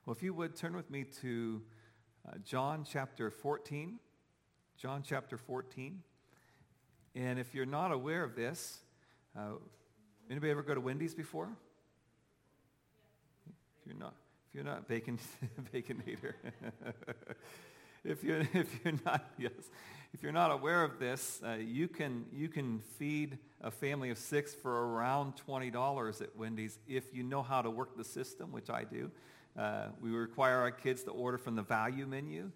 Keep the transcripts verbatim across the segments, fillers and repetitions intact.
Well, if you would, turn with me to uh, John chapter fourteen. John chapter fourteen. And if you're not aware of this, uh, anybody ever go to Wendy's before? If you're not, if you're not bacon, baconator. if you're if you're not yes, if you're not aware of this, uh, you can you can feed a family of six for around twenty dollars at Wendy's if you know how to work the system, which I do. Uh, we require our kids to order from the value menu,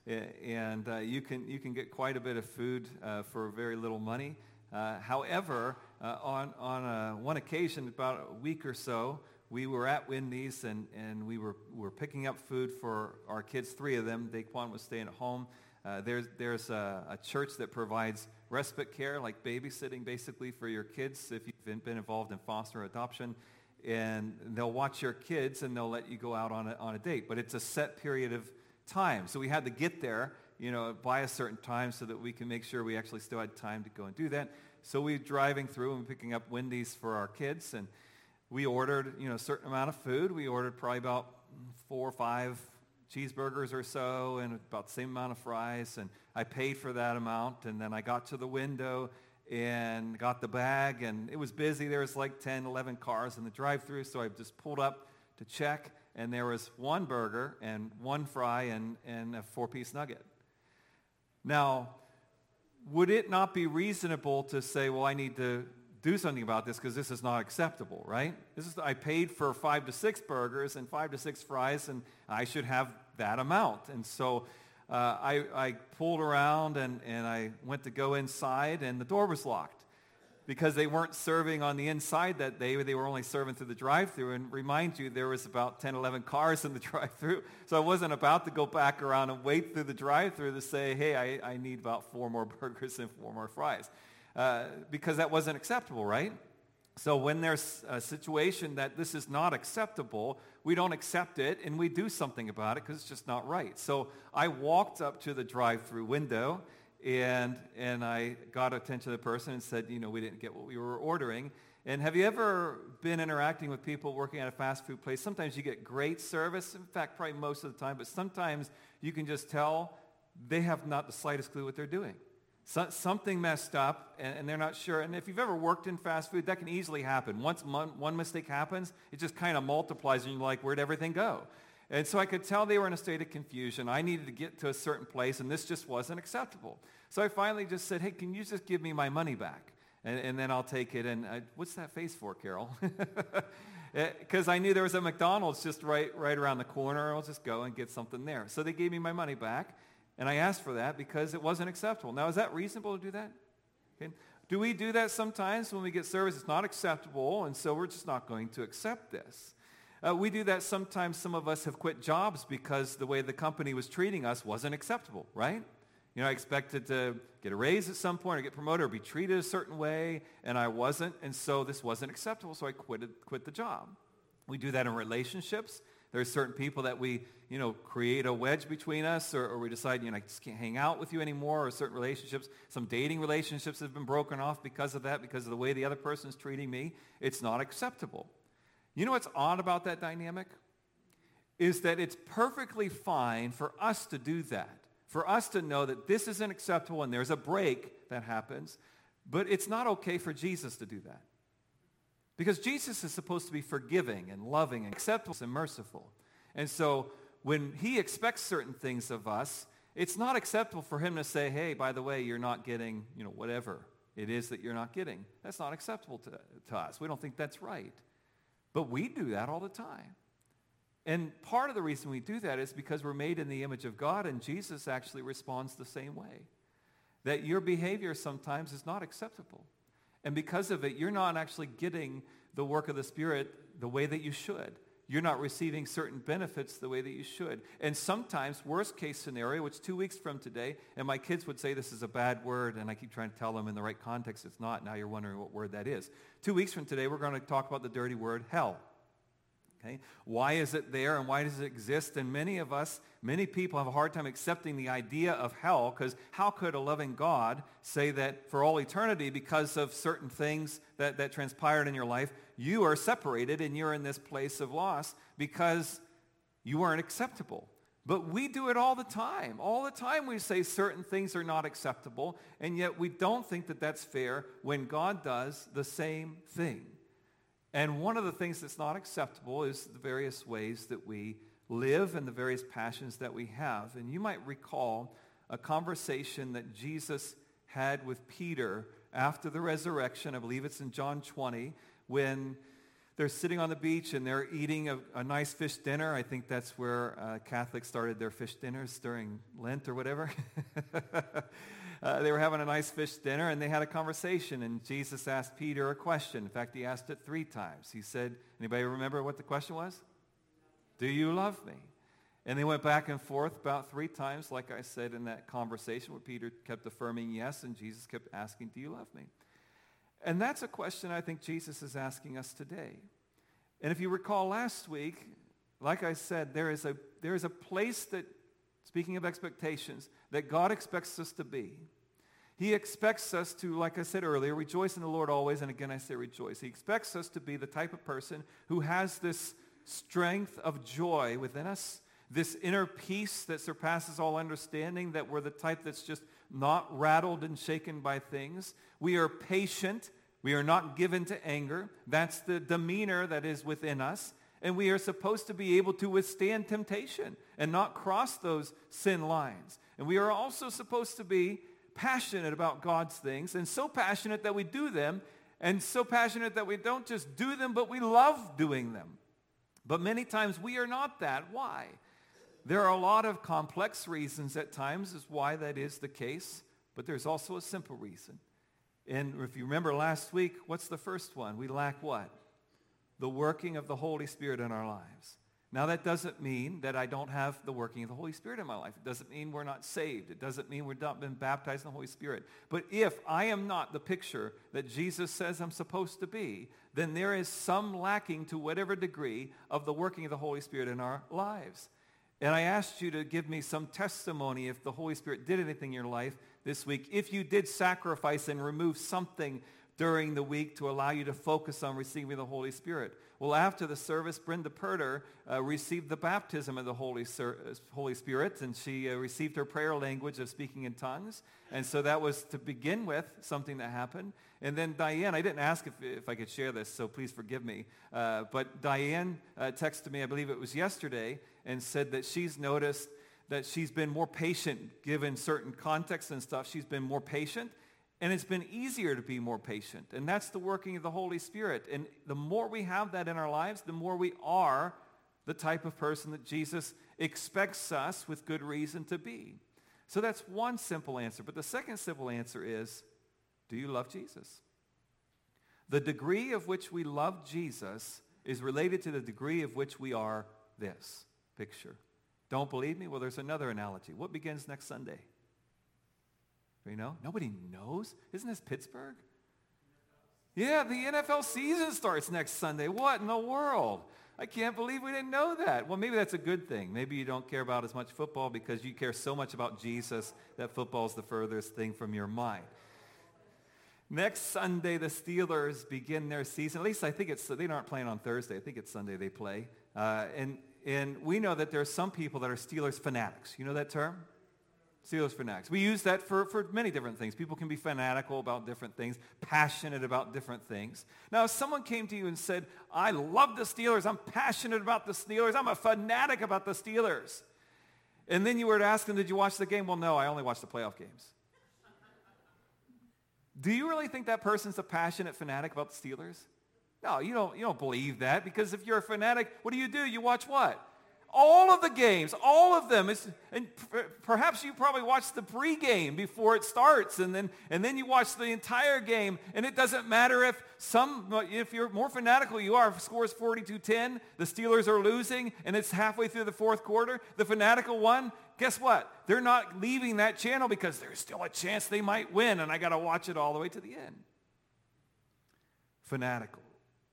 and uh, you can you can get quite a bit of food uh, for very little money. Uh, however, uh, on on uh, one occasion, about a week or so, we were at Wendy's and, and we were were picking up food for our kids, three of them. Daquan was staying at home. Uh, there's there's a, a church that provides respite care, like babysitting, basically for your kids if you've been, been involved in foster adoption. And they'll watch your kids and they'll let you go out on a, on a date. But it's a set period of time. So we had to get there, you know, by a certain time so that we can make sure we actually still had time to go and do that. So we were driving through and picking up Wendy's for our kids. And we ordered, you know, a certain amount of food. We ordered probably about four or five cheeseburgers or so and about the same amount of fries. And I paid for that amount. And then I got to the window and got the bag, and it was busy. There was like ten, eleven cars in the drive-thru, so I just pulled up to check, and there was one burger and one fry and, and a four-piece nugget. Now, would it not be reasonable to say, well, I need to do something about this because this is not acceptable, right? This is I paid for five to six burgers and five to six fries, and I should have that amount. And so Uh, I, I pulled around and, and I went to go inside, and the door was locked because they weren't serving on the inside that day. They were only serving through the drive-thru. And remind you, there was about ten, eleven cars in the drive-thru. So I wasn't about to go back around and wait through the drive-thru to say, hey, I, I need about four more burgers and four more fries, uh, because that wasn't acceptable, right? So when there's a situation that this is not acceptable, we don't accept it and we do something about it because it's just not right. So I walked up to the drive-through window and and I got attention to the person and said, you know, we didn't get what we were ordering. And have you ever been interacting with people working at a fast food place? Sometimes you get great service, in fact, probably most of the time, but sometimes you can just tell they have not the slightest clue what they're doing. So, something messed up, and, and they're not sure. And if you've ever worked in fast food, that can easily happen. Once one, one mistake happens, it just kind of multiplies, and you're like, where'd everything go? And so I could tell they were in a state of confusion. I needed to get to a certain place, and this just wasn't acceptable. So I finally just said, hey, can you just give me my money back? And, and then I'll take it. And I, what's that face for, Carol? Because I knew there was a McDonald's just right, right around the corner. I'll just go and get something there. So they gave me my money back. And I asked for that because it wasn't acceptable. Now, is that reasonable to do that? Okay. Do we do that sometimes when we get service? It's not acceptable, and so we're just not going to accept this. Uh, we do that sometimes. Some of us have quit jobs because the way the company was treating us wasn't acceptable, right? You know, I expected to get a raise at some point or get promoted or be treated a certain way, and I wasn't, and so this wasn't acceptable, so I quit, quit the job. We do that in relationships. There are certain people that we, you know, create a wedge between us, or, or we decide, you know, I just can't hang out with you anymore, or certain relationships, some dating relationships have been broken off because of that, because of the way the other person is treating me. It's not acceptable. You know what's odd about that dynamic? Is that it's perfectly fine for us to do that, for us to know that this isn't acceptable and there's a break that happens, but it's not okay for Jesus to do that. Because Jesus is supposed to be forgiving and loving and acceptable and merciful. And so when he expects certain things of us, it's not acceptable for him to say, hey, by the way, you're not getting, you know, whatever it is that you're not getting. That's not acceptable to, to us. We don't think that's right. But we do that all the time. And part of the reason we do that is because we're made in the image of God, and Jesus actually responds the same way. That your behavior sometimes is not acceptable. And because of it, you're not actually getting the work of the Spirit the way that you should. You're not receiving certain benefits the way that you should. And sometimes, worst case scenario, which two weeks from today, and my kids would say this is a bad word, and I keep trying to tell them in the right context it's not. Now you're wondering what word that is. Two weeks from today, we're going to talk about the dirty word hell. Okay? Why is it there and why does it exist? And many of us, many people have a hard time accepting the idea of hell, because how could a loving God say that for all eternity, because of certain things that, that transpired in your life, you are separated and you're in this place of loss because you weren't acceptable. But we do it all the time. All the time we say certain things are not acceptable, and yet we don't think that that's fair when God does the same thing. And one of the things that's not acceptable is the various ways that we live and the various passions that we have. And you might recall a conversation that Jesus had with Peter after the resurrection. I believe it's in John twenty, when they're sitting on the beach and they're eating a, a nice fish dinner. I think that's where uh, Catholics started their fish dinners during Lent or whatever. uh, they were having a nice fish dinner and they had a conversation, and Jesus asked Peter a question. In fact, he asked it three times. He said, anybody remember what the question was? Do you love me? And they went back and forth about three times, like I said in that conversation, where Peter kept affirming yes, and Jesus kept asking, do you love me? And that's a question I think Jesus is asking us today. And if you recall last week, like I said, there is a there is a place that, speaking of expectations, that God expects us to be. He expects us to, like I said earlier, rejoice in the Lord always, and again I say rejoice. He expects us to be the type of person who has this strength of joy within us, this inner peace that surpasses all understanding, that we're the type that's just not rattled and shaken by things. We are patient. We are not given to anger. That's the demeanor that is within us. And we are supposed to be able to withstand temptation and not cross those sin lines. And we are also supposed to be passionate about God's things, and so passionate that we do them, and so passionate that we don't just do them, but we love doing them. But many times we are not that. Why? There are a lot of complex reasons at times as why that is the case, but there's also a simple reason. And if you remember last week, what's the first one? We lack what? The working of the Holy Spirit in our lives. Now that doesn't mean that I don't have the working of the Holy Spirit in my life. It doesn't mean we're not saved. It doesn't mean we've not been baptized in the Holy Spirit. But if I am not the picture that Jesus says I'm supposed to be, then there is some lacking to whatever degree of the working of the Holy Spirit in our lives. And I asked you to give me some testimony if the Holy Spirit did anything in your life this week, if you did sacrifice and remove something during the week to allow you to focus on receiving the Holy Spirit. Well, after the service, Brenda Perter uh, received the baptism of the Holy, Ser- Holy Spirit, and she uh, received her prayer language of speaking in tongues. And so that was, to begin with, something that happened. And then Diane, I didn't ask if, if I could share this, so please forgive me. Uh, but Diane uh, texted me, I believe it was yesterday, and said that she's noticed that she's been more patient given certain contexts and stuff. She's been more patient. And it's been easier to be more patient. And that's the working of the Holy Spirit. And the more we have that in our lives, the more we are the type of person that Jesus expects us, with good reason, to be. So that's one simple answer. But the second simple answer is, do you love Jesus? The degree of which we love Jesus is related to the degree of which we are this picture. Don't believe me? Well, there's another analogy. What begins next Sunday? You know, nobody knows. Isn't this Pittsburgh? Yeah, the N F L season starts next Sunday. What in the world? I can't believe we didn't know that. Well, maybe that's a good thing. Maybe you don't care about as much football because you care so much about Jesus that football's the furthest thing from your mind. Next Sunday, the Steelers begin their season. At least I think it's, they aren't playing on Thursday. I think it's Sunday they play. Uh, and, and we know that there are some people that are Steelers fanatics. You know that term? Steelers fanatics. We use that for, for many different things. People can be fanatical about different things, passionate about different things. Now, if someone came to you and said, I love the Steelers, I'm passionate about the Steelers, I'm a fanatic about the Steelers, and then you were to ask them, did you watch the game? Well, no, I only watched the playoff games. Do you really think that person's a passionate fanatic about the Steelers? No, you don't, you don't believe that, because if you're a fanatic, what do you do? You watch what? All of the games, all of them. It's, and perhaps you probably watch the pregame before it starts, and then and then you watch the entire game, and it doesn't matter if some, if you're more fanatical you are, if the score is forty-two ten, the Steelers are losing, and it's halfway through the fourth quarter, the fanatical one, guess what? They're not leaving that channel because there's still a chance they might win, and I got to watch it all the way to the end. Fanatical.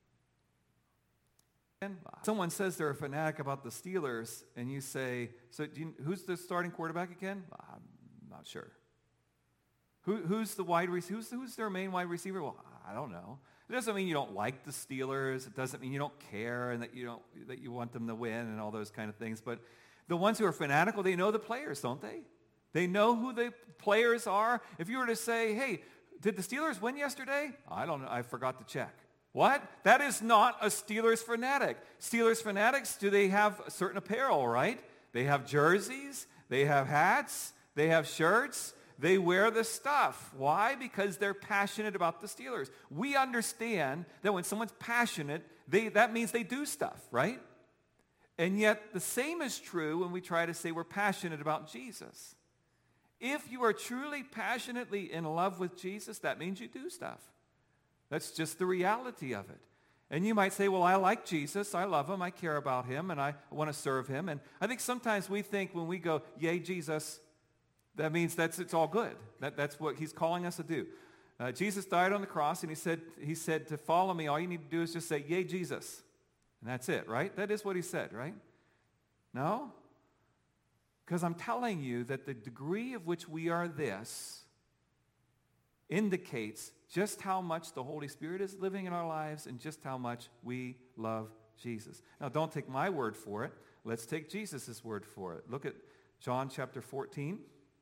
Someone says they're a fanatic about the Steelers, and you say, so do you, who's the starting quarterback again? I'm not sure. Who, who's the wide receiver? Who's, who's their main wide receiver? Well, I don't know. It doesn't mean you don't like the Steelers. It doesn't mean you don't care and that you don't that you want them to win and all those kind of things. But the ones who are fanatical, they know the players, don't they? They know who the players are. If you were to say, hey, did the Steelers win yesterday? I don't know. I forgot to check. What? That is not a Steelers fanatic. Steelers fanatics, do they have certain apparel, right? They have jerseys. They have hats. They have shirts. They wear the stuff. Why? Because they're passionate about the Steelers. We understand that when someone's passionate, they, that means they do stuff, right? And yet the same is true when we try to say we're passionate about Jesus. If you are truly passionately in love with Jesus, that means you do stuff. That's just the reality of it. And you might say, well, I like Jesus. I love him. I care about him, and I want to serve him. And I think sometimes we think when we go, yay, Jesus, that means that's it's all good. That, that's what he's calling us to do. Uh, Jesus died on the cross, and he said, he said, to follow me, all you need to do is just say, yay, Jesus. And that's it, right? That is what he said, right? No? Because I'm telling you that the degree of which we are this indicates just how much the Holy Spirit is living in our lives and just how much we love Jesus. Now, don't take my word for it. Let's take Jesus' word for it. Look at John chapter fourteen.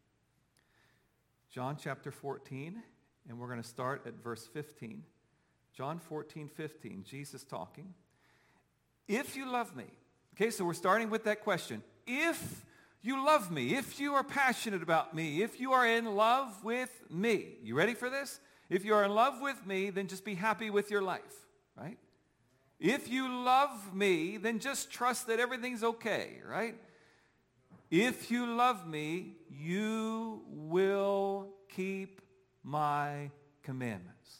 John chapter fourteen, and we're going to start at verse fifteen. John fourteen, fifteen, Jesus talking. If you love me, okay, so we're starting with that question. If you love me, if you are passionate about me, if you are in love with me, you ready for this? If you are in love with me, then just be happy with your life, right? If you love me, then just trust that everything's okay, right? If you love me, you will keep my commandments.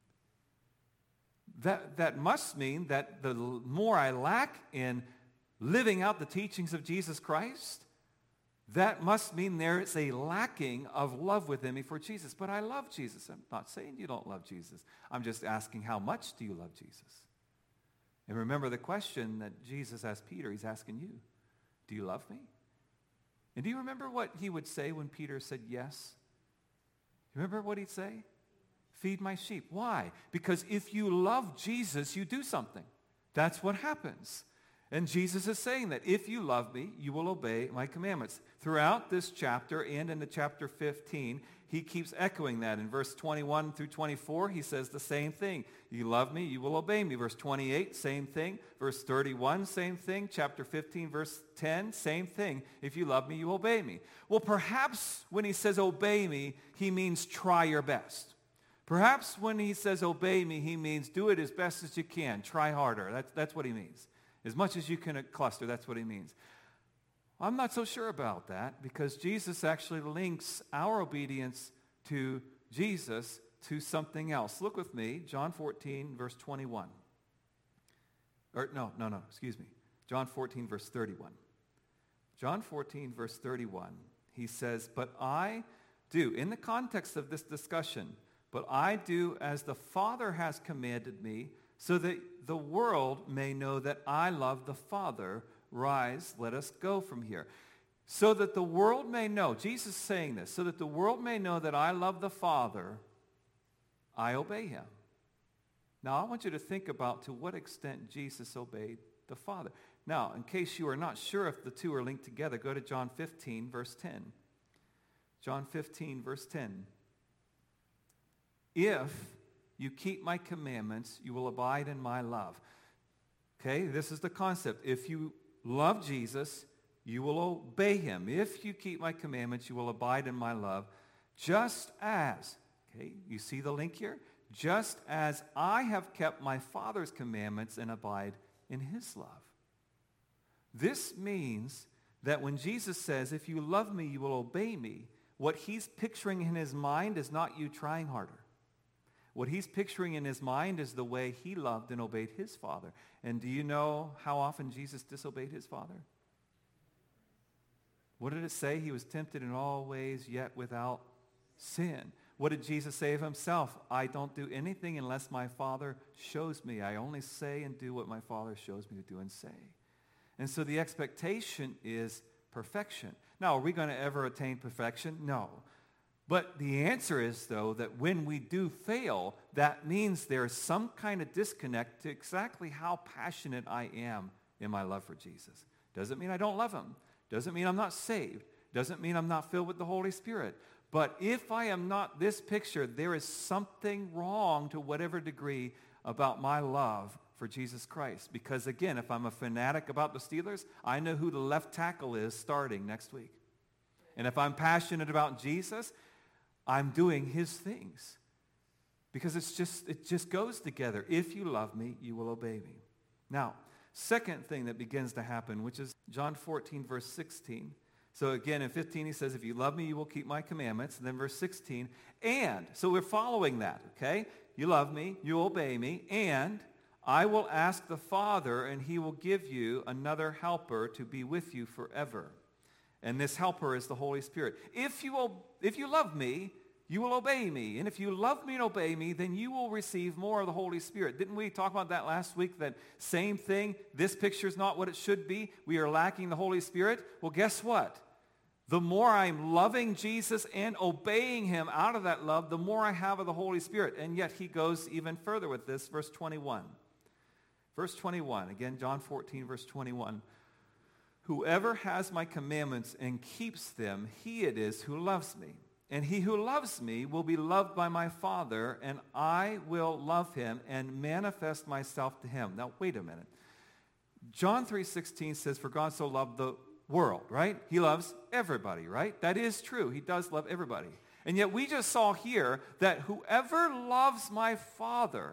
That, that must mean that the more I lack in living out the teachings of Jesus Christ, that must mean there is a lacking of love within me for Jesus. But I love Jesus. I'm not saying you don't love Jesus. I'm just asking, how much do you love Jesus? And remember the question that Jesus asked Peter, he's asking you, do you love me? And do you remember what he would say when Peter said yes? Remember what he'd say? Feed my sheep. Why? Because if you love Jesus, you do something. That's what happens. And Jesus is saying that if you love me, you will obey my commandments. Throughout this chapter and into chapter fifteen, he keeps echoing that. In verse twenty-one through twenty-four, he says the same thing. You love me, you will obey me. Verse twenty-eight, same thing. Verse thirty-one, same thing. Chapter fifteen, verse ten, same thing. If you love me, you obey me. Well, perhaps when he says obey me, he means try your best. Perhaps when he says obey me, he means do it as best as you can. Try harder. That's, that's what he means. As much as you can cluster, that's what he means. I'm not so sure about that because Jesus actually links our obedience to Jesus to something else. Look with me, John fourteen, verse twenty-one. Or no, no, no, excuse me. John fourteen, verse thirty-one. John fourteen, verse thirty-one, he says, but I do, in the context of this discussion, but I do as the Father has commanded me, so that the world may know that I love the Father. Rise, let us go from here. So that the world may know, Jesus is saying this, so that the world may know that I love the Father, I obey him. Now, I want you to think about to what extent Jesus obeyed the Father. Now, in case you are not sure if the two are linked together, go to John fifteen, verse ten. John fifteen, verse ten. If you keep my commandments, you will abide in my love. Okay, this is the concept. If you love Jesus, you will obey him. If you keep my commandments, you will abide in my love. Just as, okay, you see the link here? Just as I have kept my Father's commandments and abide in his love. This means that when Jesus says, if you love me, you will obey me, what he's picturing in his mind is not you trying harder. What he's picturing in his mind is the way he loved and obeyed his Father. And do you know how often Jesus disobeyed his Father? What did it say? He was tempted in all ways, yet without sin. What did Jesus say of himself? I don't do anything unless my Father shows me. I only say and do what my Father shows me to do and say. And so the expectation is perfection. Now, are we going to ever attain perfection? No. But the answer is, though, that when we do fail, that means there's some kind of disconnect to exactly how passionate I am in my love for Jesus. Doesn't mean I don't love him. Doesn't mean I'm not saved. Doesn't mean I'm not filled with the Holy Spirit. But if I am not this picture, there is something wrong to whatever degree about my love for Jesus Christ. Because again, if I'm a fanatic about the Steelers, I know who the left tackle is starting next week. And if I'm passionate about Jesus, I'm doing his things. Because it's just it just goes together. If you love me, you will obey me. Now, second thing that begins to happen, which is John fourteen, verse sixteen. So again, in fifteen, he says, if you love me, you will keep my commandments. And then verse sixteen, and, so we're following that, okay? You love me, you obey me, and I will ask the Father, and he will give you another helper to be with you forever. And this helper is the Holy Spirit. If you, if you love me, you will obey me. And if you love me and obey me, then you will receive more of the Holy Spirit. Didn't we talk about that last week? That same thing, this picture is not what it should be. We are lacking the Holy Spirit. Well, guess what? The more I'm loving Jesus and obeying him out of that love, the more I have of the Holy Spirit. And yet he goes even further with this, verse twenty-one. Verse twenty-one, again, John fourteen, verse twenty-one. Whoever has my commandments and keeps them, he it is who loves me. And he who loves me will be loved by my Father, and I will love him and manifest myself to him. Now, wait a minute. John three sixteen says, for God so loved the world, right? He loves everybody, right? That is true. He does love everybody. And yet we just saw here that whoever loves my Father,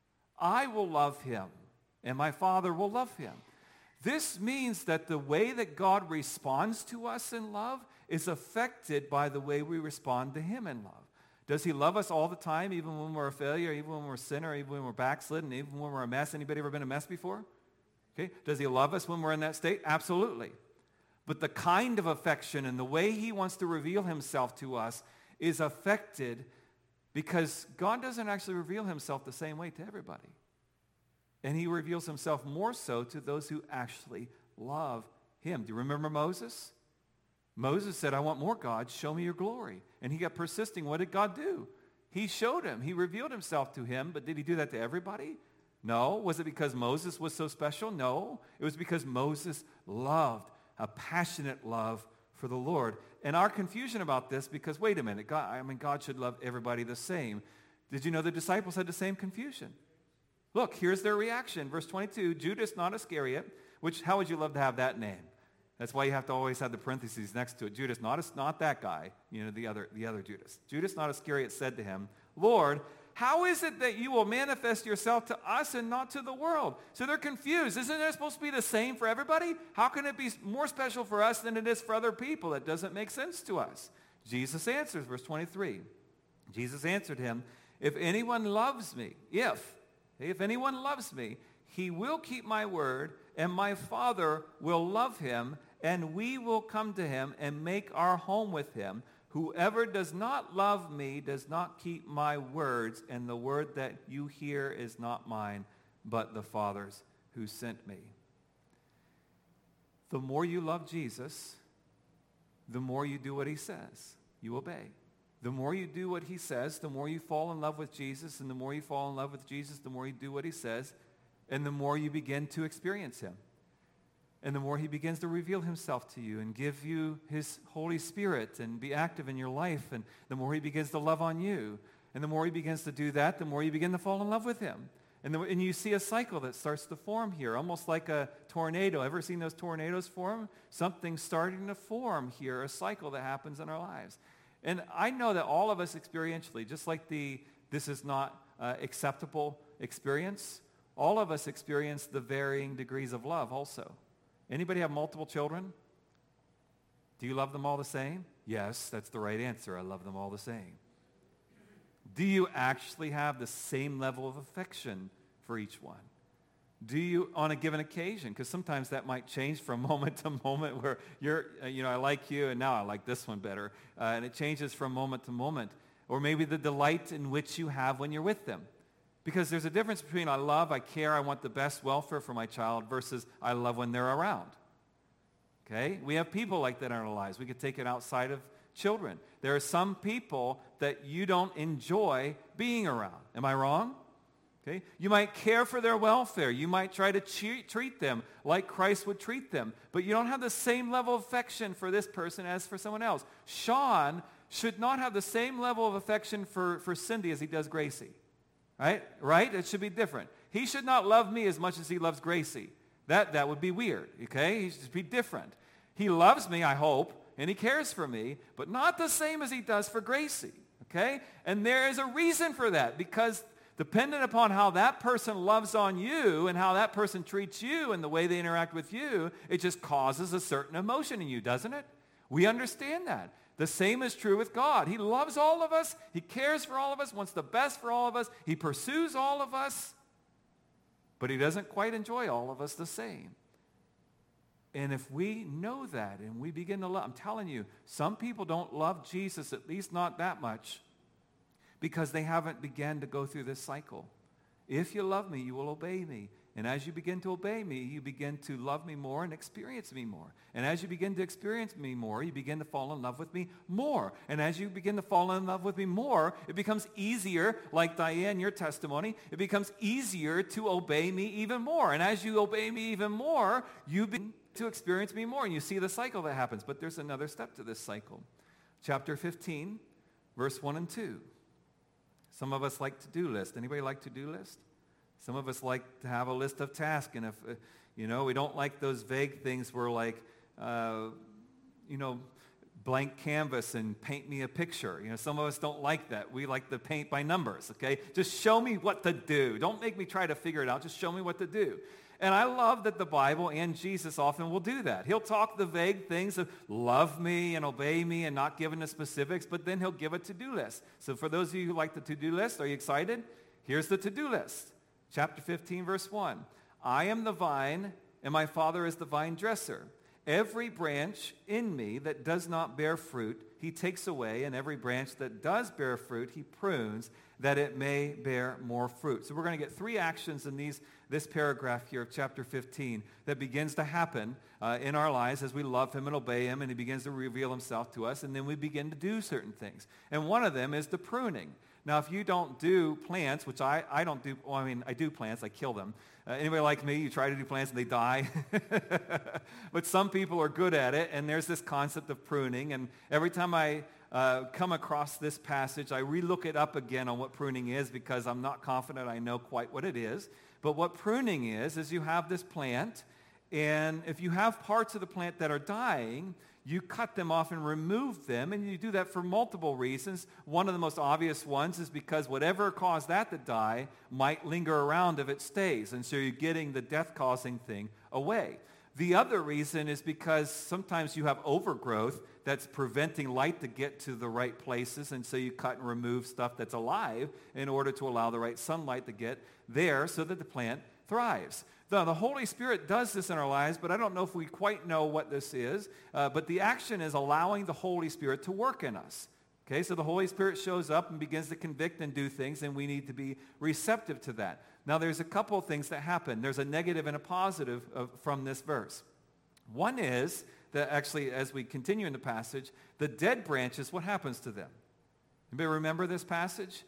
I will love him, and my Father will love him. This means that the way that God responds to us in love is affected by the way we respond to him in love. Does he love us all the time, even when we're a failure, even when we're a sinner, even when we're backslidden, even when we're a mess? Anybody ever been a mess before? Okay. Does he love us when we're in that state? Absolutely. But the kind of affection and the way he wants to reveal himself to us is affected because God doesn't actually reveal himself the same way to everybody. And he reveals himself more so to those who actually love him. Do you remember Moses? Moses said, I want more, God. Show me your glory. And he got persisting. What did God do? He showed him. He revealed himself to him. But did he do that to everybody? No. Was it because Moses was so special? No. It was because Moses loved, a passionate love for the Lord. And our confusion about this, because wait a minute, God, I mean, God should love everybody the same. Did you know the disciples had the same confusion? Look, here's their reaction. Verse twenty-two, Judas, not Iscariot, which, how would you love to have that name? That's why you have to always have the parentheses next to it. Judas, not, not that guy, you know, the other, the other Judas. Judas, not Iscariot, said to him, Lord, how is it that you will manifest yourself to us and not to the world? So they're confused. Isn't it supposed to be the same for everybody? How can it be more special for us than it is for other people? That doesn't make sense to us. Jesus answers, verse twenty-three. Jesus answered him, if anyone loves me, if, if anyone loves me, he will keep my word, and my Father will love him, and we will come to him and make our home with him. Whoever does not love me does not keep my words, and the word that you hear is not mine, but the Father's who sent me. The more you love Jesus, the more you do what he says. You obey. The more you do what he says, the more you fall in love with Jesus, and the more you fall in love with Jesus, the more you do what he says, and the more you begin to experience him. And the more he begins to reveal himself to you and give you his Holy Spirit and be active in your life, and the more he begins to love on you, and the more he begins to do that, the more you begin to fall in love with him. And, the, and you see a cycle that starts to form here, almost like a tornado. Ever seen those tornadoes form? Something's starting to form here, a cycle that happens in our lives. And I know that all of us experientially, just like the this is not uh, acceptable experience, all of us experience the varying degrees of love also. Anybody have multiple children? Do you love them all the same? Yes, that's the right answer. I love them all the same. Do you actually have the same level of affection for each one? Do you on a given occasion? Because sometimes that might change from moment to moment where you're, uh, you know, I like you and now I like this one better. Uh, and it changes from moment to moment. Or maybe the delight in which you have when you're with them. Because there's a difference between I love, I care, I want the best welfare for my child versus I love when they're around. Okay? We have people like that in our lives. We could take it outside of children. There are some people that you don't enjoy being around. Am I wrong? Okay. You might care for their welfare. You might try to treat, treat them like Christ would treat them. But you don't have the same level of affection for this person as for someone else. Sean should not have the same level of affection for, for Cindy as he does Gracie. Right? Right? It should be different. He should not love me as much as he loves Gracie. That, that would be weird. Okay? He should be different. He loves me, I hope, and he cares for me, but not the same as he does for Gracie. Okay? And there is a reason for that, because dependent upon how that person loves on you and how that person treats you and the way they interact with you, it just causes a certain emotion in you, doesn't it? We understand that. The same is true with God. He loves all of us. He cares for all of us, wants the best for all of us. He pursues all of us, but he doesn't quite enjoy all of us the same. And if we know that and we begin to love, I'm telling you, some people don't love Jesus, at least not that much, because they haven't begun to go through this cycle. If you love me, you will obey me. And as you begin to obey me, you begin to love me more and experience me more. And as you begin to experience me more, you begin to fall in love with me more. And as you begin to fall in love with me more, it becomes easier, like Diane, your testimony, it becomes easier to obey me even more. And as you obey me even more, you begin to experience me more. And you see the cycle that happens. But there's another step to this cycle. Chapter fifteen, verse one and two. Some of us like to-do list. Anybody like to-do list? Some of us like to have a list of tasks, and if, uh, you know, we don't like those vague things where like, uh, you know, blank canvas and paint me a picture. You know, some of us don't like that. We like to paint by numbers, okay? Just show me what to do. Don't make me try to figure it out. Just show me what to do. And I love that the Bible and Jesus often will do that. He'll talk the vague things of love me and obey me and not give the specifics, but then he'll give a to-do list. So for those of you who like the to-do list, are you excited? Here's the to-do list. Chapter fifteen, verse one. I am the vine, and my Father is the vine dresser. Every branch in me that does not bear fruit, he takes away, and every branch that does bear fruit, he prunes, that it may bear more fruit. So we're going to get three actions in these this paragraph here of chapter fifteen that begins to happen uh, in our lives as we love him and obey him, and he begins to reveal himself to us, and then we begin to do certain things. And one of them is the pruning. Now, if you don't do plants, which I, I don't do, well, I mean, I do plants, I kill them. Uh, anybody like me, you try to do plants and they die. But some people are good at it, and there's this concept of pruning. And every time I uh, come across this passage, I relook it up again on what pruning is, because I'm not confident I know quite what it is. But what pruning is, is you have this plant, and if you have parts of the plant that are dying, you cut them off and remove them, and you do that for multiple reasons. One of the most obvious ones is because whatever caused that to die might linger around if it stays, and so you're getting the death-causing thing away. The other reason is because sometimes you have overgrowth that's preventing light to get to the right places, and so you cut and remove stuff that's alive in order to allow the right sunlight to get there so that the plant thrives. Now, the Holy Spirit does this in our lives, but I don't know if we quite know what this is. Uh, but the action is allowing the Holy Spirit to work in us. Okay, so the Holy Spirit shows up and begins to convict and do things, and we need to be receptive to that. Now, there's a couple of things that happen. There's a negative and a positive of, from this verse. One is that actually, as we continue in the passage, the dead branches, what happens to them? Anybody remember this passage?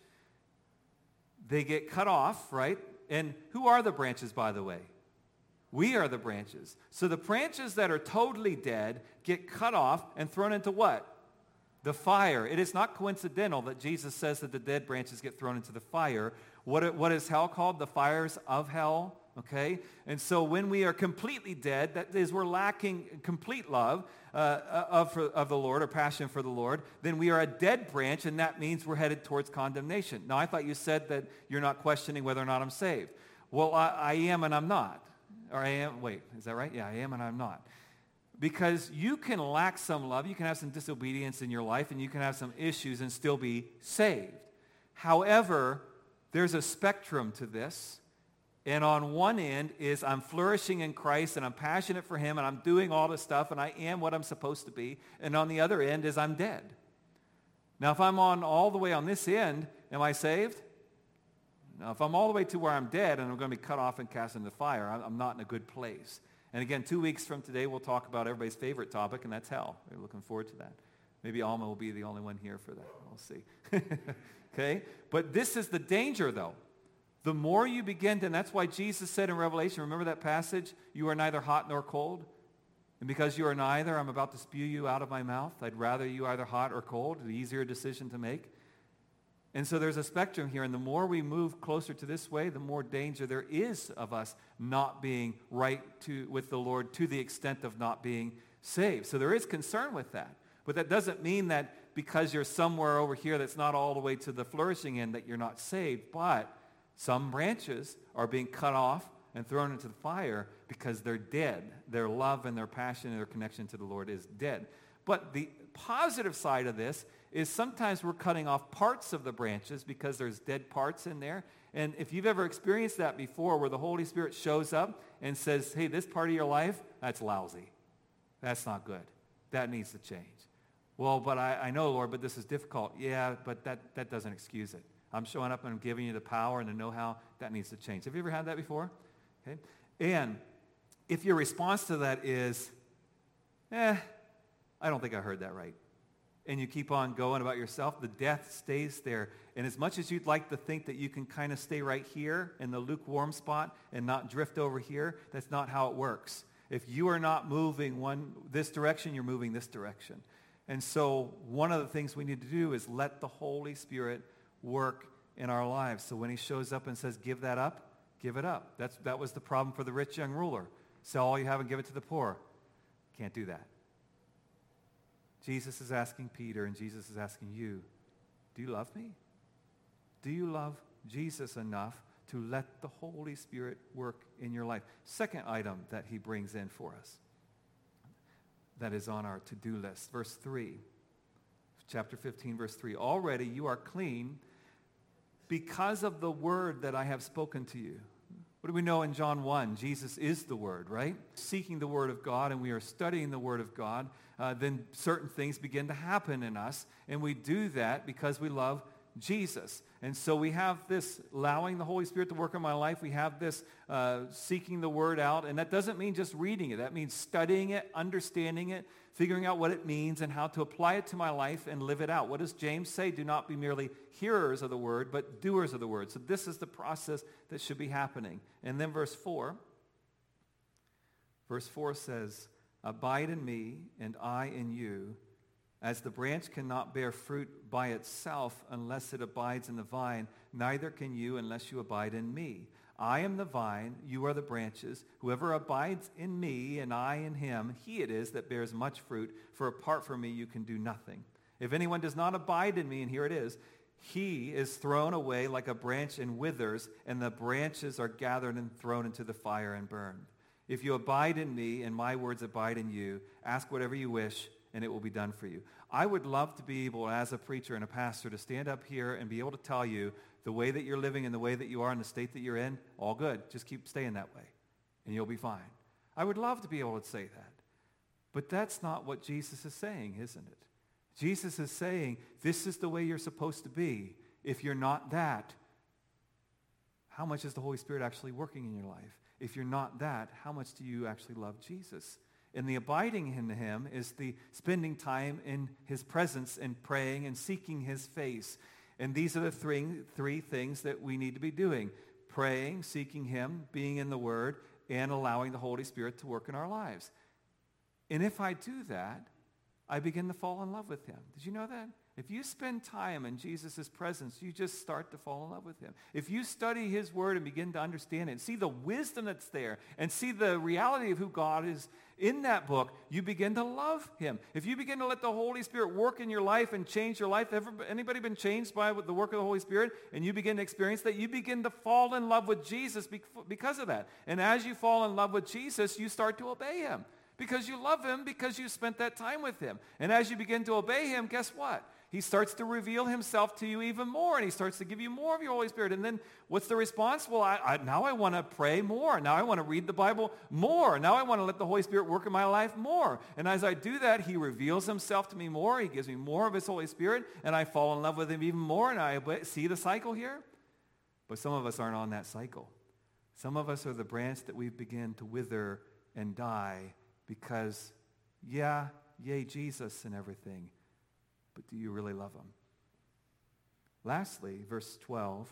They get cut off, right? And who are the branches, by the way? We are the branches. So the branches that are totally dead get cut off and thrown into what? The fire. It is not coincidental that Jesus says that the dead branches get thrown into the fire. What, what is hell called? The fires of hell. Okay? And so when we are completely dead, that is, we're lacking complete love uh, of, of the Lord or passion for the Lord, then we are a dead branch, and that means we're headed towards condemnation. Now, I thought you said that you're not questioning whether or not I'm saved. Well, I, I am and I'm not. Or I am, wait, is that right? Yeah, I am and I'm not. Because you can lack some love, you can have some disobedience in your life, and you can have some issues and still be saved. However, there's a spectrum to this. And on one end is I'm flourishing in Christ and I'm passionate for him and I'm doing all this stuff and I am what I'm supposed to be. And on the other end is I'm dead. Now, if I'm on all the way on this end, am I saved? Now, if I'm all the way to where I'm dead and I'm going to be cut off and cast into the fire, I'm not in a good place. And again, two weeks from today, we'll talk about everybody's favorite topic, and that's hell. We're looking forward to that. Maybe Alma will be the only one here for that. We'll see. Okay? But this is the danger, though. The more you begin to, and that's why Jesus said in Revelation, remember that passage? You are neither hot nor cold. And because you are neither, I'm about to spew you out of my mouth. I'd rather you either hot or cold, the easier decision to make. And so there's a spectrum here, and the more we move closer to this way, the more danger there is of us not being right to, with the Lord to the extent of not being saved. So there is concern with that. But that doesn't mean that because you're somewhere over here that's not all the way to the flourishing end that you're not saved. But some branches are being cut off and thrown into the fire because they're dead. Their love and their passion and their connection to the Lord is dead. But the positive side of this is sometimes we're cutting off parts of the branches because there's dead parts in there. And if you've ever experienced that before where the Holy Spirit shows up and says, hey, this part of your life, that's lousy. That's not good. That needs to change. Well, but I, I know, Lord, but this is difficult. Yeah, but that, that doesn't excuse it. I'm showing up and I'm giving you the power and the know-how. That needs to change. Have you ever had that before? Okay. And if your response to that is, eh, I don't think I heard that right, and you keep on going about yourself, the death stays there. And as much as you'd like to think that you can kind of stay right here in the lukewarm spot and not drift over here, that's not how it works. If you are not moving one this direction, you're moving this direction. And so one of the things we need to do is let the Holy Spirit work in our lives. So when he shows up and says, give that up, give it up. That's, that was the problem for the rich young ruler. Sell all you have and give it to the poor. Can't do that. Jesus is asking Peter, and Jesus is asking you, do you love me? Do you love Jesus enough to let the Holy Spirit work in your life? Second item that he brings in for us that is on our to-do list. Verse three, chapter fifteen, verse three. Already you are clean because of the word that I have spoken to you. What do we know in John one? Jesus is the Word, right? Seeking the Word of God, and we are studying the Word of God, uh, then certain things begin to happen in us, and we do that because we love Jesus. And so we have this allowing the Holy Spirit to work in my life. We have this uh, seeking the Word out, and that doesn't mean just reading it. That means studying it, understanding it, figuring out what it means and how to apply it to my life and live it out. What does James say? Do not be merely hearers of the Word, but doers of the Word. So this is the process that should be happening. And then verse four, verse four says, abide in me and I in you, as the branch cannot bear fruit by itself unless it abides in the vine, neither can you unless you abide in me. I am the vine, you are the branches. Whoever abides in me and I in him, he it is that bears much fruit, for apart from me you can do nothing. If anyone does not abide in me, and here it is, he is thrown away like a branch and withers, and the branches are gathered and thrown into the fire and burned. If you abide in me and my words abide in you, ask whatever you wish, and it will be done for you. I would love to be able, as a preacher and a pastor, to stand up here and be able to tell you the way that you're living and the way that you are in the state that you're in, all good. Just keep staying that way, and you'll be fine. I would love to be able to say that. But that's not what Jesus is saying, isn't it? Jesus is saying, this is the way you're supposed to be. If you're not that, how much is the Holy Spirit actually working in your life? If you're not that, how much do you actually love Jesus? And the abiding in him is the spending time in his presence and praying and seeking his face. And these are the three, three things that we need to be doing. Praying, seeking him, being in the Word, and allowing the Holy Spirit to work in our lives. And if I do that, I begin to fall in love with him. Did you know that? If you spend time in Jesus' presence, you just start to fall in love with him. If you study his Word and begin to understand it, and see the wisdom that's there, and see the reality of who God is in that book, you begin to love him. If you begin to let the Holy Spirit work in your life and change your life, ever, anybody been changed by the work of the Holy Spirit, and you begin to experience that, you begin to fall in love with Jesus because of that. And as you fall in love with Jesus, you start to obey him. Because you love him, because you spent that time with him. And as you begin to obey him, guess what? He starts to reveal himself to you even more, and he starts to give you more of your Holy Spirit. And then what's the response? Well, I, I, now I want to pray more. Now I want to read the Bible more. Now I want to let the Holy Spirit work in my life more. And as I do that, he reveals himself to me more. He gives me more of his Holy Spirit, and I fall in love with him even more, and I obey. See the cycle here? But some of us aren't on that cycle. Some of us are the branch that we begin to wither and die because, yeah, yay, Jesus and everything. but do you really love them? Lastly, verse twelve,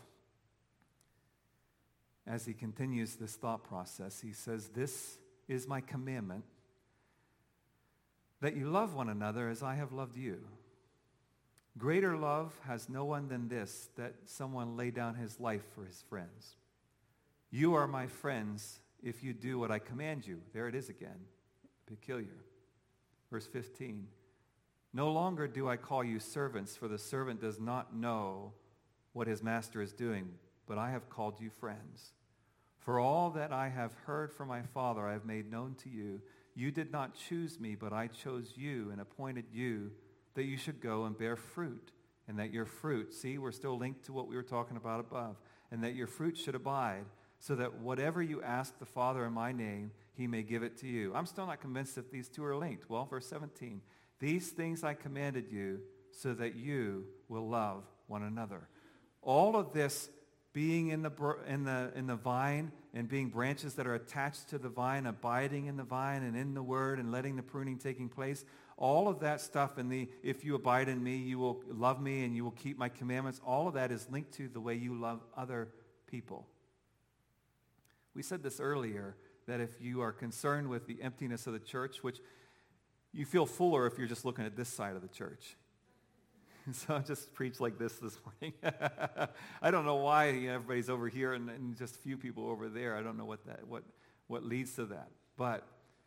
as he continues this thought process, he says, this is my commandment, that you love one another as I have loved you. Greater love has no one than this, that someone lay down his life for his friends. You are my friends if you do what I command you. There it is again, peculiar. Verse fifteen, no longer do I call you servants, for the servant does not know what his master is doing, but I have called you friends. For all that I have heard from my Father I have made known to you. You did not choose me, but I chose you and appointed you that you should go and bear fruit, and that your fruit, see, we're still linked to what we were talking about above, and that your fruit should abide, so that whatever you ask the Father in my name, he may give it to you. I'm still not convinced that these two are linked. Well, verse seventeen, these things I commanded you so that you will love one another. All of this being in the in the in the vine and being branches that are attached to the vine, abiding in the vine and in the word and letting the pruning taking place, all of that stuff in the if you abide in me, you will love me and you will keep my commandments, all of that is linked to the way you love other people. We said this earlier, that if you are concerned with the emptiness of the church, which you feel fuller if you're just looking at this side of the church. So I just preached like this this morning. I don't know why you know, everybody's over here and, and just a few people over there. I don't know what that what what leads to that. But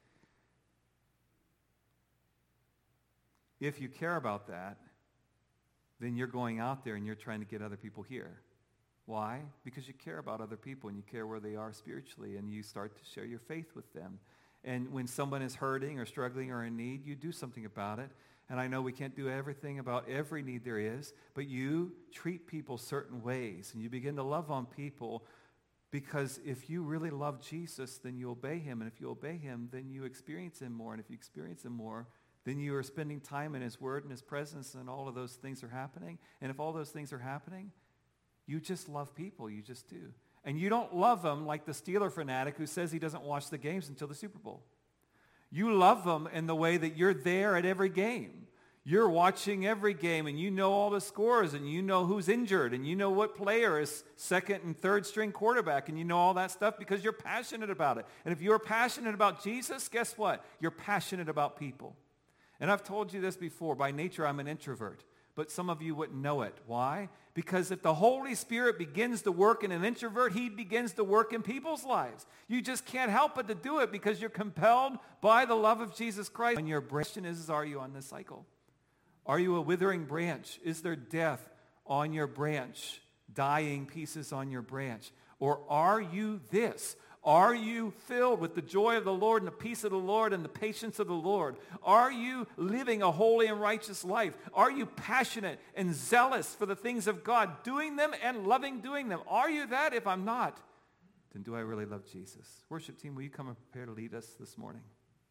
if you care about that, then you're going out there and you're trying to get other people here. Why? Because you care about other people and you care where they are spiritually, and you start to share your faith with them. And when someone is hurting or struggling or in need, you do something about it. And I know we can't do everything about every need there is, but you treat people certain ways, and you begin to love on people, because if you really love Jesus, then you obey him. And if you obey him, then you experience him more. And if you experience him more, then you are spending time in his word and his presence, and all of those things are happening. And if all those things are happening, you just love people. You just do. And you don't love them like the Steeler fanatic who says he doesn't watch the games until the Super Bowl. You love them in the way that you're there at every game. You're watching every game, and you know all the scores, and you know who's injured, and you know what player is second and third string quarterback, and you know all that stuff because you're passionate about it. And if you're passionate about Jesus, guess what? You're passionate about people. And I've told you this before. By nature, I'm an introvert. But some of you wouldn't know it. Why? Because if the Holy Spirit begins to work in an introvert, he begins to work in people's lives. You just can't help but to do it because you're compelled by the love of Jesus Christ. And your question is, are you on this cycle? Are you a withering branch? Is there death on your branch? Dying pieces on your branch? Or are you this? Are you filled with the joy of the Lord and the peace of the Lord and the patience of the Lord? Are you living a holy and righteous life? Are you passionate and zealous for the things of God, doing them and loving doing them? Are you that? If I'm not, then do I really love Jesus? Worship team, will you come and prepare to lead us this morning?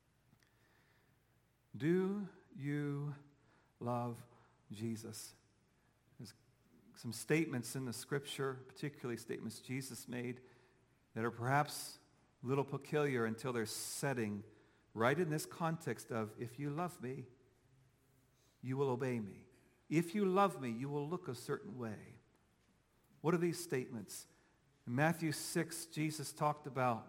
Do you love Jesus? There's some statements in the scripture, particularly statements Jesus made, that are perhaps a little peculiar until they're setting right in this context of, if you love me, you will obey me. If you love me, you will look a certain way. What are these statements? In Matthew six, Jesus talked about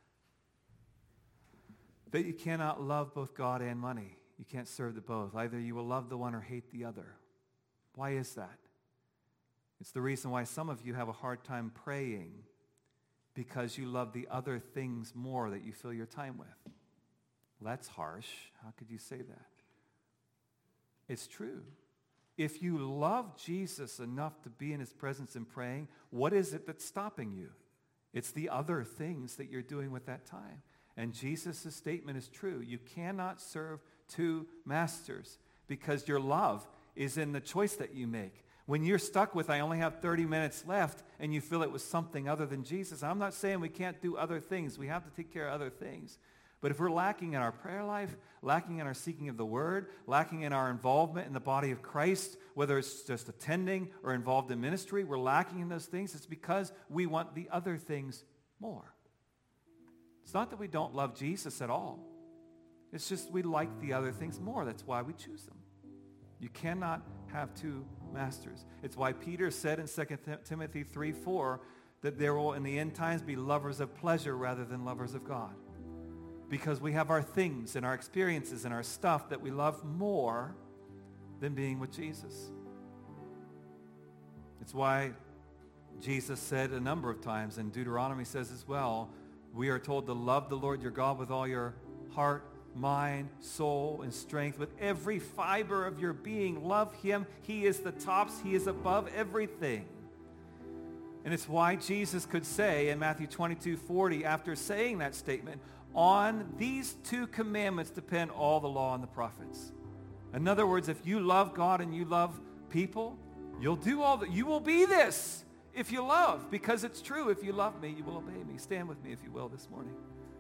that you cannot love both God and money. You can't serve the both. Either you will love the one or hate the other. Why is that? It's the reason why some of you have a hard time praying, because you love the other things more that you fill your time with. Well, that's harsh. How could you say that? It's true. If you love Jesus enough to be in his presence and praying, what is it that's stopping you? It's the other things that you're doing with that time. And Jesus' statement is true. You cannot serve two masters, because your love is in the choice that you make. When you're stuck with, I only have thirty minutes left, and you feel it was something other than Jesus, I'm not saying we can't do other things. We have to take care of other things. But if we're lacking in our prayer life, lacking in our seeking of the word, lacking in our involvement in the body of Christ, whether it's just attending or involved in ministry, we're lacking in those things, it's because we want the other things more. It's not that we don't love Jesus at all. It's just we like the other things more. That's why we choose them. You cannot have two masters. It's why Peter said in Second Timothy three four that there will in the end times be lovers of pleasure rather than lovers of God. Because we have our things and our experiences and our stuff that we love more than being with Jesus. It's why Jesus said a number of times, and Deuteronomy says as well, we are told to love the Lord your God with all your heart, mind, soul, and strength. With every fiber of your being, love him. He is the tops. He is above everything. And it's why Jesus could say in Matthew twenty-two forty, after saying that statement, on these two commandments depend all the law and the prophets. In other words, if you love God and you love people, you'll do all that. You will be this if you love, because it's true. If you love me, you will obey me. Stand with me, if you will, this morning.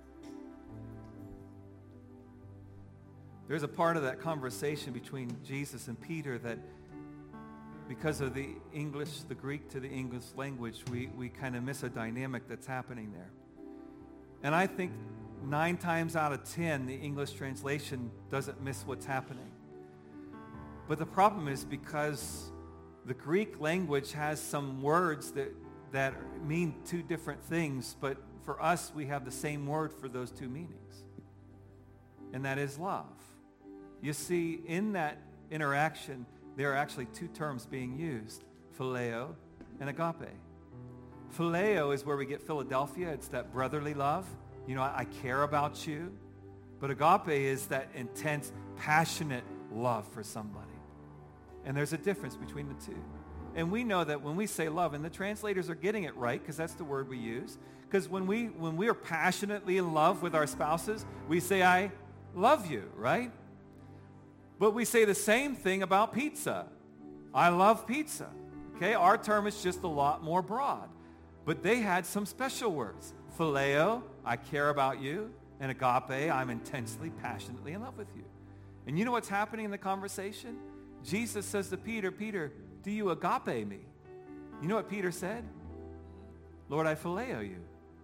There's a part of that conversation between Jesus and Peter that because of the English, the Greek to the English language, we, we kind of miss a dynamic that's happening there. And I think nine times out of ten, the English translation doesn't miss what's happening. But the problem is because the Greek language has some words that, that mean two different things, but for us, we have the same word for those two meanings. And that is love. You see, in that interaction, there are actually two terms being used, phileo and agape. Phileo is where we get Philadelphia. It's that brotherly love. You know, I, I care about you. But agape is that intense, passionate love for somebody. And there's a difference between the two. And we know that when we say love, and the translators are getting it right because that's the word we use. Because when we, when we are passionately in love with our spouses, we say, I love you, right? But we say the same thing about pizza. I love pizza. Okay, our term is just a lot more broad. But they had some special words. Phileo, I care about you. And agape, I'm intensely, passionately in love with you. And you know what's happening in the conversation? Jesus says to Peter, Peter, do you agape me? You know what Peter said? Lord, I phileo you.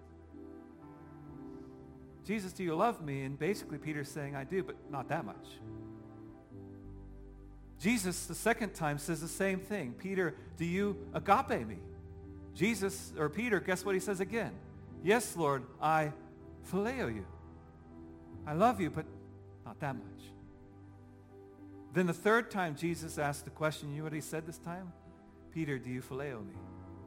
Jesus, do you love me? And basically Peter's saying, I do, but not that much. Jesus, the second time, says the same thing. Peter, do you agape me? Jesus, or Peter, guess what he says again? Yes, Lord, I phileo you. I love you, but not that much. Then the third time Jesus asked the question, you know what he said this time? Peter, do you phileo me?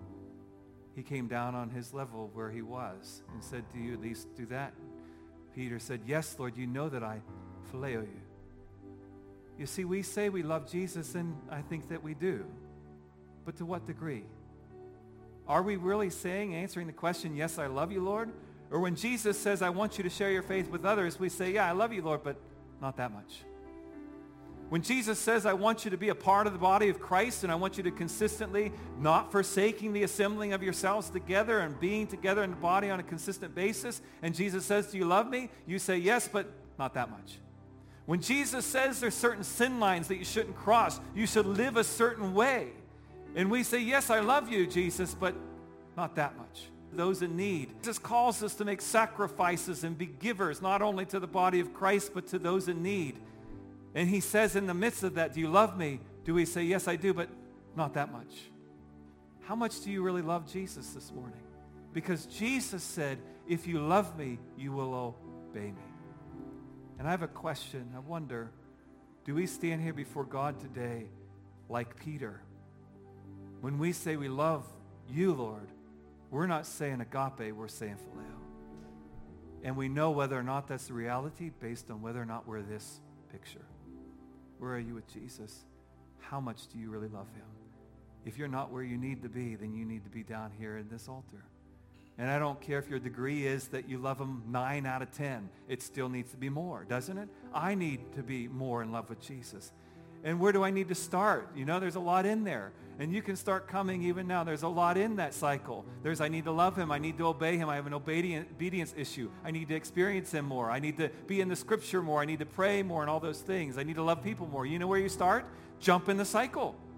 He came down on his level where he was and said, do you at least do that? Peter said, yes, Lord, you know that I phileo you. You see, we say we love Jesus, and I think that we do. But to what degree? Are we really saying, answering the question, yes, I love you, Lord? Or when Jesus says, I want you to share your faith with others, we say, yeah, I love you, Lord, but not that much. When Jesus says, I want you to be a part of the body of Christ, and I want you to consistently, not forsaking the assembling of yourselves together and being together in the body on a consistent basis, and Jesus says, do you love me? You say, yes, but not that much. When Jesus says there's certain sin lines that you shouldn't cross, you should live a certain way. And we say, yes, I love you, Jesus, but not that much. Those in need. Jesus calls us to make sacrifices and be givers, not only to the body of Christ, but to those in need. And he says in the midst of that, do you love me? Do we say, yes, I do, but not that much? How much do you really love Jesus this morning? Because Jesus said, if you love me, you will obey me. And I have a question. I wonder, do we stand here before God today like Peter? When we say we love you, Lord, we're not saying agape, we're saying phileo. And we know whether or not that's the reality based on whether or not we're this picture. Where are you with Jesus? How much do you really love him? If you're not where you need to be, then you need to be down here in this altar. And I don't care if your degree is that you love him nine out of ten. It still needs to be more, doesn't it? I need to be more in love with Jesus. And where do I need to start? You know, there's a lot in there. And you can start coming even now. There's a lot in that cycle. There's I need to love him. I need to obey him. I have an obedience issue. I need to experience him more. I need to be in the scripture more. I need to pray more and all those things. I need to love people more. You know where you start? Jump in the cycle.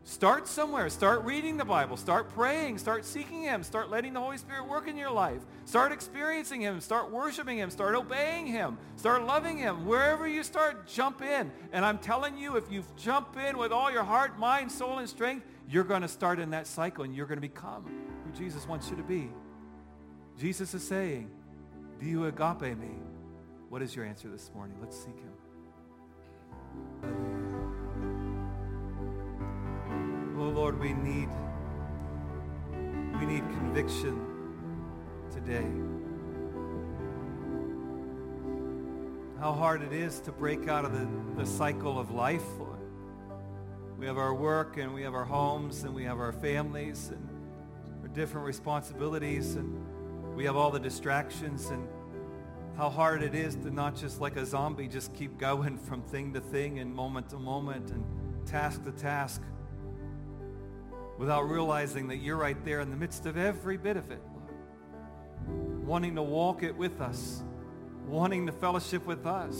Start somewhere. Start reading the Bible. Start praying. Start seeking him. Start letting the Holy Spirit work in your life. Start experiencing him. Start worshiping him. Start obeying him. Start loving him. Wherever you start, jump in. And I'm telling you, if you jump in with all your heart, mind, soul, and strength, you're going to start in that cycle and you're going to become who Jesus wants you to be. Jesus is saying, do you agape me? What is your answer this morning? Let's seek him. Oh Lord, we need, we need conviction today. How hard it is to break out of the, the cycle of life, Lord. We have our work and we have our homes and we have our families and our different responsibilities and we have all the distractions, and how hard it is to not just like a zombie just keep going from thing to thing and moment to moment and task to task without realizing that you're right there in the midst of every bit of it, Lord. Wanting to walk it with us, wanting to fellowship with us.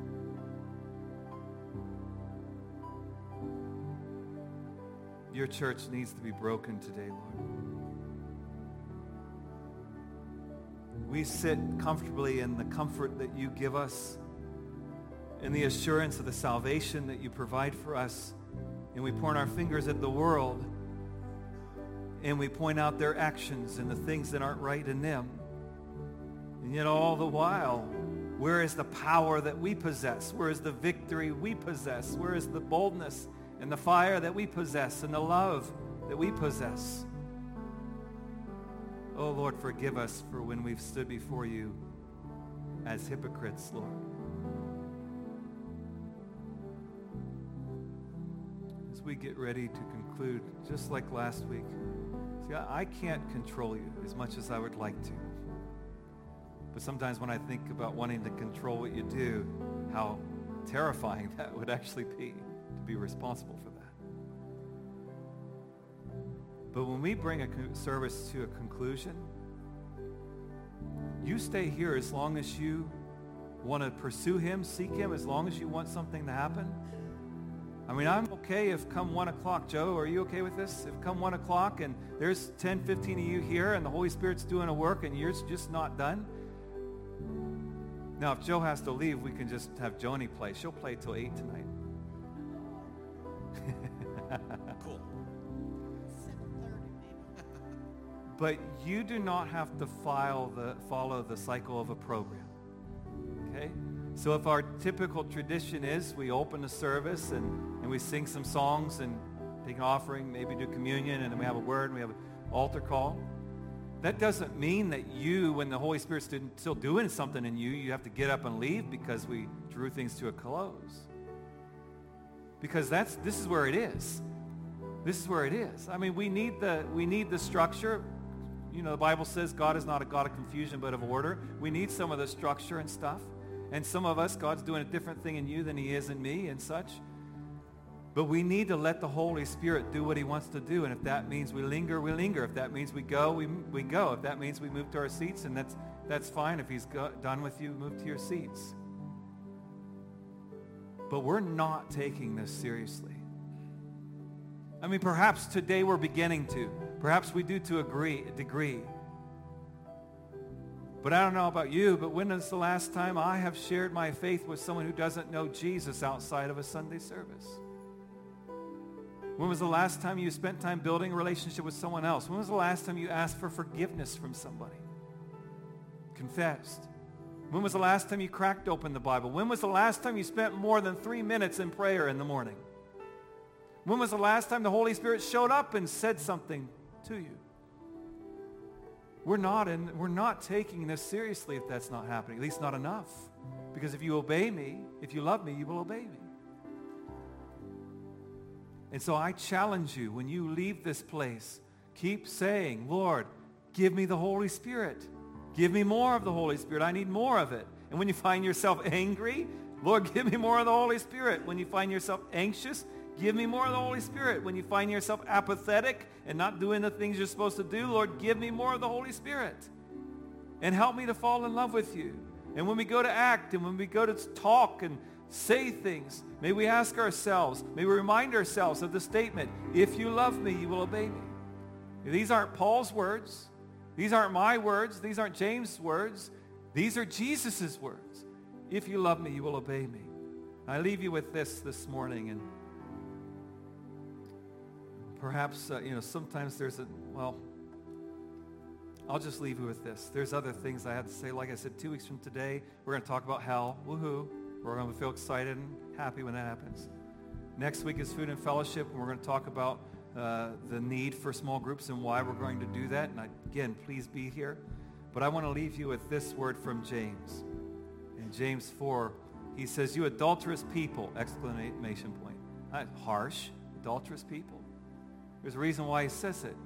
Your church needs to be broken today, Lord. We sit comfortably in the comfort that you give us, in the assurance of the salvation that you provide for us, and we point our fingers at the world, and we point out their actions and the things that aren't right in them. And yet all the while, where is the power that we possess? Where is the victory we possess? Where is the boldness and the fire that we possess and the love that we possess? Oh, Lord, forgive us for when we've stood before you as hypocrites, Lord. As we get ready to conclude, just like last week, see, I can't control you as much as I would like to. But sometimes when I think about wanting to control what you do, how terrifying that would actually be, to be responsible for that. But when we bring a service to a conclusion, you stay here as long as you want to pursue him, seek him, as long as you want something to happen. I mean, I'm okay if come one o'clock, Joe, are you okay with this? If come one o'clock and there's ten, fifteen of you here and the Holy Spirit's doing a work and you're just not done. Now, if Joe has to leave, we can just have Joni play. She'll play till eight tonight. Cool. But you do not have to file the, follow the cycle of a program, okay? So if our typical tradition is we open the service and, and we sing some songs and take an offering, maybe do communion, and then we have a word and we have an altar call, that doesn't mean that you, when the Holy Spirit's still doing something in you, you have to get up and leave because we drew things to a close. Because that's this is where it is. This is where it is. I mean, we need the we need the structure. You know, the Bible says God is not a God of confusion, but of order. We need some of the structure and stuff. And some of us, God's doing a different thing in you than he is in me and such. But we need to let the Holy Spirit do what he wants to do. And if that means we linger, we linger. If that means we go, we, we go. If that means we move to our seats, and that's, that's fine. If he's go, done with you, move to your seats. But we're not taking this seriously. I mean, perhaps today we're beginning to. Perhaps we do to a degree, a degree. But I don't know about you, but when is the last time I have shared my faith with someone who doesn't know Jesus outside of a Sunday service? When was the last time you spent time building a relationship with someone else? When was the last time you asked for forgiveness from somebody? Confessed. When was the last time you cracked open the Bible? When was the last time you spent more than three minutes in prayer in the morning? When was the last time the Holy Spirit showed up and said something to you? We're not in, we're not taking this seriously if that's not happening, at least not enough. Because if you obey me, if you love me, you will obey me. And so I challenge you, when you leave this place, keep saying, Lord, give me the Holy Spirit. Give me more of the Holy Spirit. I need more of it. And when you find yourself angry, Lord, give me more of the Holy Spirit. When you find yourself anxious, give me more of the Holy Spirit. When you find yourself apathetic and not doing the things you're supposed to do, Lord, give me more of the Holy Spirit. And help me to fall in love with you. And when we go to act and when we go to talk and say things. May we ask ourselves, may we remind ourselves of the statement, if you love me, you will obey me. These aren't Paul's words. These aren't my words. These aren't James' words. These are Jesus' words. If you love me, you will obey me. I leave you with this this morning, and perhaps, uh, you know, sometimes there's a, well, I'll just leave you with this. There's other things I had to say. Like I said, two weeks from today, we're going to talk about hell. Woohoo. We're going to feel excited and happy when that happens. Next week is Food and Fellowship, and we're going to talk about uh, the need for small groups and why we're going to do that. And I, again, please be here. But I want to leave you with this word from James. In James four, he says, you adulterous people, exclamation point. Not harsh, adulterous people. There's a reason why he says it.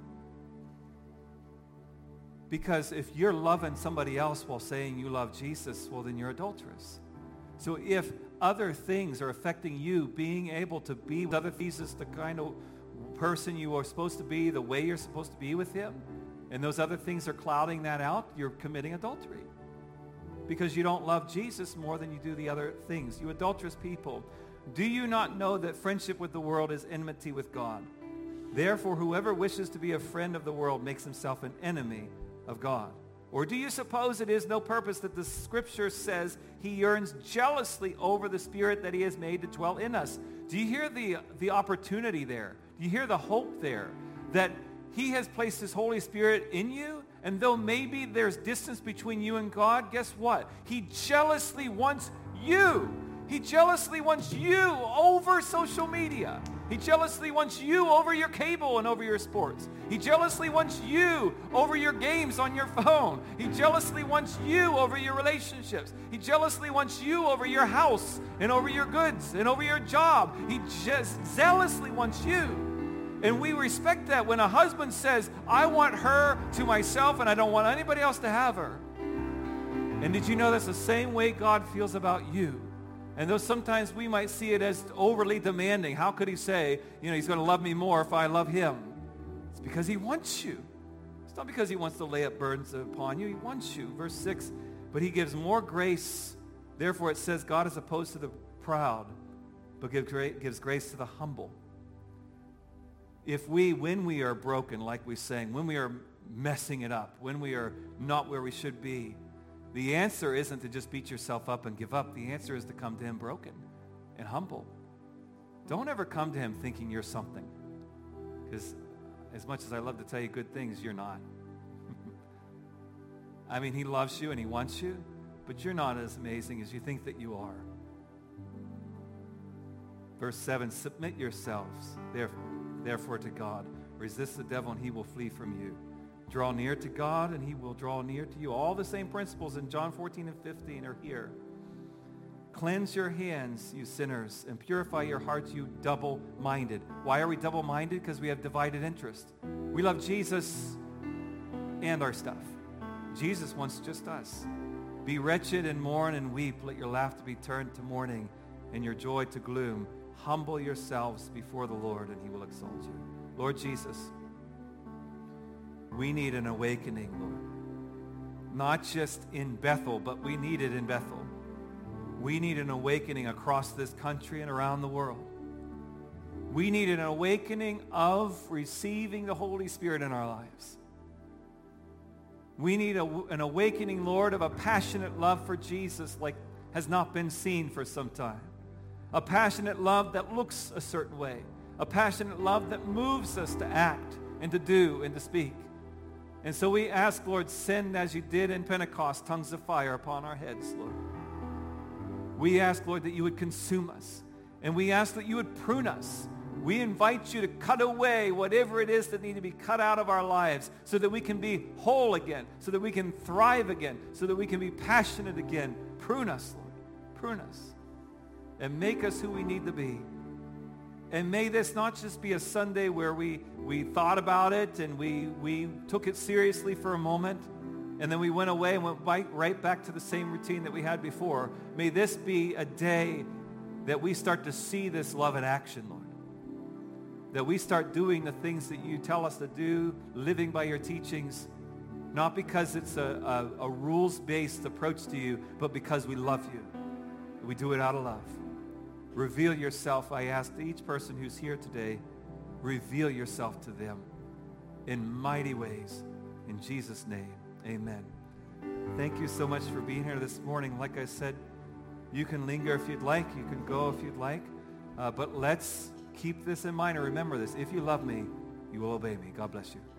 Because if you're loving somebody else while saying you love Jesus, well, then you're adulterous. So if other things are affecting you, being able to be with other Jesus, the kind of person you are supposed to be, the way you're supposed to be with him, and those other things are clouding that out, you're committing adultery. Because you don't love Jesus more than you do the other things. You adulterous people, do you not know that friendship with the world is enmity with God? Therefore, whoever wishes to be a friend of the world makes himself an enemy of God. Or do you suppose it is no purpose that the scripture says he yearns jealously over the Spirit that he has made to dwell in us? Do you hear the, the opportunity there? Do you hear the hope there? That he has placed his Holy Spirit in you, and though maybe there's distance between you and God, guess what? He jealously wants you. He jealously wants you over social media. He jealously wants you over your cable and over your sports. He jealously wants you over your games on your phone. He jealously wants you over your relationships. He jealously wants you over your house and over your goods and over your job. He just zealously wants you. And we respect that when a husband says, I want her to myself and I don't want anybody else to have her. And did you know that's the same way God feels about you? And though sometimes we might see it as overly demanding, how could he say, you know, he's going to love me more if I love him? It's because he wants you. It's not because he wants to lay up burdens upon you. He wants you. Verse six, but he gives more grace. Therefore it says God is opposed to the proud, but gives grace to the humble. If we, when we are broken, like we sang, when we are messing it up, when we are not where we should be, the answer isn't to just beat yourself up and give up. The answer is to come to him broken and humble. Don't ever come to him thinking you're something. Because as much as I love to tell you good things, you're not. I mean, he loves you and he wants you, but you're not as amazing as you think that you are. Verse seven, submit yourselves, therefore, to God. Resist the devil and he will flee from you. Draw near to God, and he will draw near to you. All the same principles in John fourteen and fifteen are here. Cleanse your hands, you sinners, and purify your hearts, you double-minded. Why are we double-minded? Because we have divided interest. We love Jesus and our stuff. Jesus wants just us. Be wretched and mourn and weep. Let your laughter be turned to mourning and your joy to gloom. Humble yourselves before the Lord, and he will exalt you. Lord Jesus, we need an awakening, Lord. Not just in Bethel, but we need it in Bethel. We need an awakening across this country and around the world. We need an awakening of receiving the Holy Spirit in our lives. We need a, an awakening, Lord, of a passionate love for Jesus like has not been seen for some time. A passionate love that looks a certain way. A passionate love that moves us to act and to do and to speak. And so we ask, Lord, send as you did in Pentecost, tongues of fire upon our heads, Lord. We ask, Lord, that you would consume us. And we ask that you would prune us. We invite you to cut away whatever it is that needs to be cut out of our lives so that we can be whole again, so that we can thrive again, so that we can be passionate again. Prune us, Lord. Prune us. And make us who we need to be. And may this not just be a Sunday where we, we thought about it and we, we took it seriously for a moment and then we went away and went right, right back to the same routine that we had before. May this be a day that we start to see this love in action, Lord. That we start doing the things that you tell us to do, living by your teachings, not because it's a, a, a rules-based approach to you, but because we love you. We do it out of love. Reveal yourself, I ask, to each person who's here today. Reveal yourself to them in mighty ways. In Jesus' name, amen. Thank you so much for being here this morning. Like I said, you can linger if you'd like. You can go if you'd like. Uh, but let's keep this in mind and remember this. If you love me, you will obey me. God bless you.